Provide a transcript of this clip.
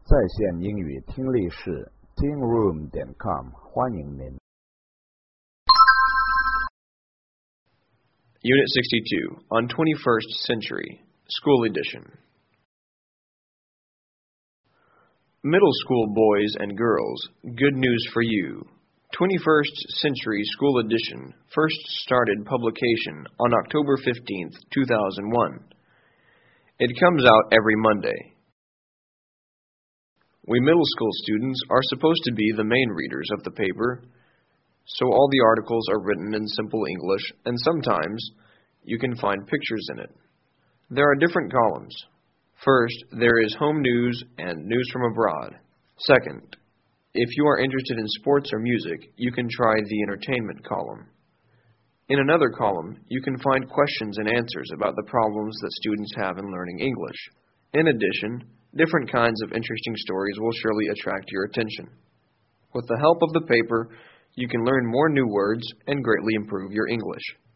在线英语听力室 tingroom.com 欢迎您。 Unit 62 on 21st Century, School Edition. Middle school boys and girls, good news for you. 21st Century School Edition first started publication on October 15th, 2001. It comes out every Monday. We middle school students are supposed to be the main readers of the paper, so all the articles are written in simple English, and sometimes you can find pictures in it. There are different columns. First, there is home news and news from abroad. Second, if you are interested in sports or music, you can try the entertainment column. In another column, you can find questions and answers about the problems that students have in learning English. In addition, different kinds of interesting stories will surely attract your attention. With the help of the paper, you can learn more new words and greatly improve your English.